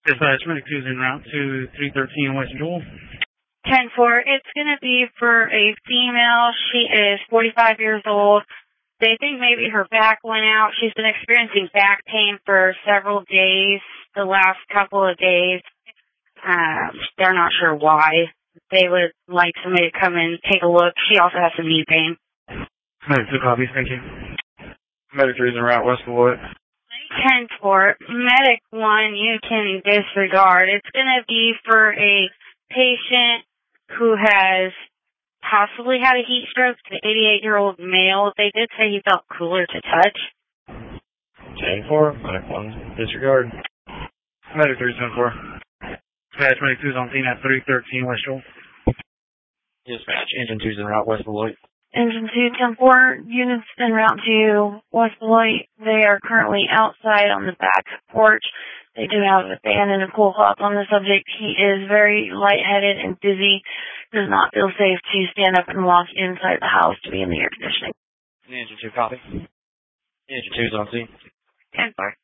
Dispatch, Medic 2's en route to 313 West Jewel. 10-4, it's going to be for a female. She is 45 years old. They think maybe her back went out. She's been experiencing back pain for several days, the last couple of days. They're not sure why. They would like somebody to come in and take a look. She also has some knee pain. Medic 2 copies, thank you. Medic 3's en route West Beloit. 10-4, Medic 1, you can disregard. It's going to be for a patient who has possibly had a heat stroke. It's an 88-year-old male. They did say he felt cooler to touch. 10-4, Medic 1, disregard. Medic 3's 10-4. Dispatch, Medic 2's on scene at 313 West Jewel. Dispatch, Engine 2's en route West Beloit. Engine 2, 10-4, units en route to West Beloit. They are currently outside on the back porch. They do have a fan and a cool cloth on the subject. He is very lightheaded and dizzy. Does not feel safe to stand up and walk inside the house to be in the air conditioning. Engine 2, copy. Engine 2's on scene. 10-4.